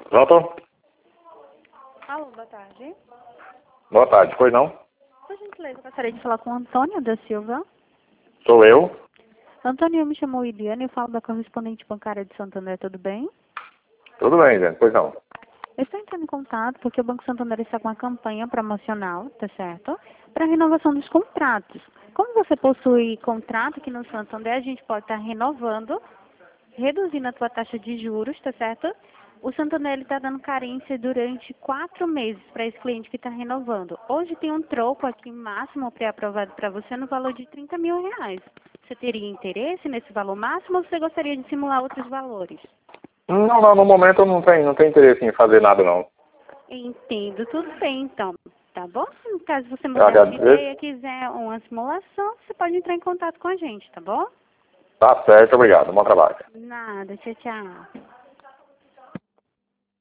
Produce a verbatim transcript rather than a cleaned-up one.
Pronto? Alô, boa tarde. Boa tarde, pois não? Por gentileza, eu gostaria de falar com o Antônio da Silva. Sou eu? Antônio, eu me chamo Iliane, eu falo da correspondente bancária de Santander, tudo bem? Tudo bem, gente, pois não. Eu estou entrando em contato porque o Banco Santander está com uma campanha promocional, tá certo? Para renovação dos contratos. Como você possui contrato aqui no Santander, a gente pode estar renovando, reduzindo a tua taxa de juros, tá certo? O Santander está dando carência durante quatro meses para esse cliente que está renovando. Hoje tem um troco aqui máximo pré-aprovado para você no valor de trinta mil reais. Você teria interesse nesse valor máximo ou você gostaria de simular outros valores? Não, não, no momento eu não tenho, não tenho interesse em fazer nada, não. Entendo, tudo bem então, tá bom? Caso você Eu mudar de agradeço. ideia, quiser uma simulação, você pode entrar em contato com a gente, tá bom? Tá certo, obrigado. Bom trabalho. Nada, tchau, tchau.